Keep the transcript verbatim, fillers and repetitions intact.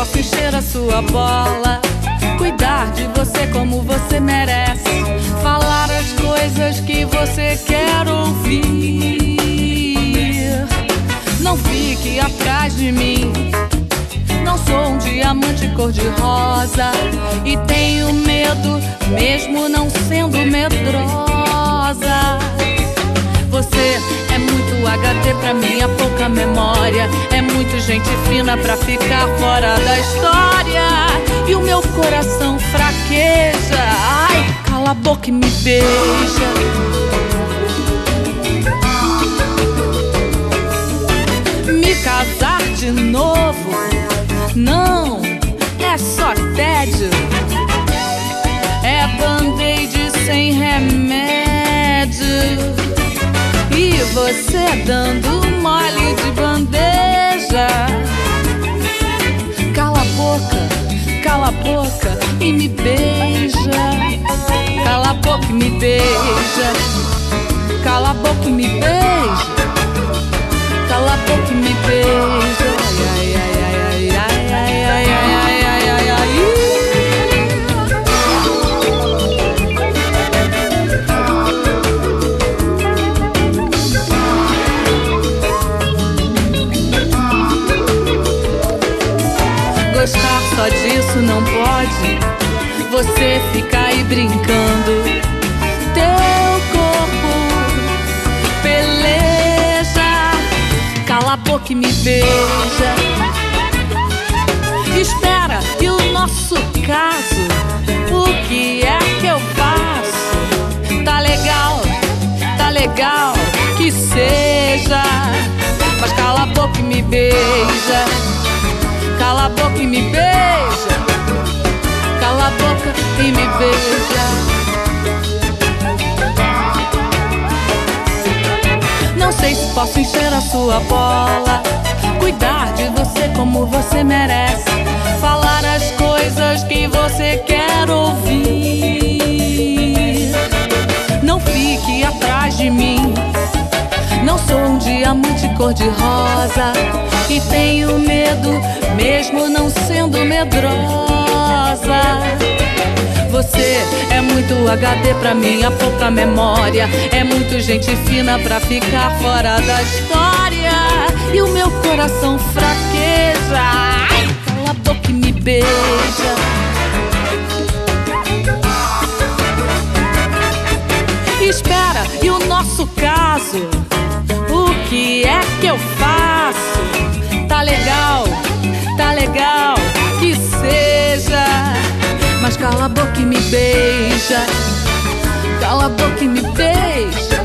posso encher a sua bola, cuidar de você como você merece, falar as coisas que você quer ouvir. Não fique atrás de mim, não sou um diamante cor-de-rosa e tenho medo, mesmo não sendo medrosa. Você é muito H D pra minha pouca memória, é muito gente fina pra ficar fora da história. E o meu coração fraqueja, ai, cala a boca e me beija. Me casar de novo, não, é só tédio, é band-aid sem remédio. E você dando mole de bandeja. Cala a boca, cala a boca e me beija. Cala a boca e me beija. Cala a boca e me beija. Cala a boca e me beija. Ai, ai, ai, ai, ai, ai, ai, ai, ai, ai, ai. Gostar só disso não pode, você fica aí brincando. Teu corpo peleja. Cala a boca e me beija. Espera, e o nosso caso? O que é que eu faço? Tá legal, tá legal, que seja. Mas cala a boca e me beija. Cala a boca e me beija. Cala a boca e me beija. Não sei se posso encher a sua bola, cuidar de você como você merece, falar as coisas que você quer ouvir. Não fique atrás de mim, não sou um diamante cor-de-rosa e tenho medo, mesmo não sendo medrosa. Você é muito H D pra minha pouca memória, é muito gente fina pra ficar fora da história. E o meu coração fraqueja. Ai, cala a boca e me beija. Espera, e o nosso caso? O que é que eu faço? Tá legal, tá legal, que seja. Mas cala a boca e me beija. Cala a boca e me beija.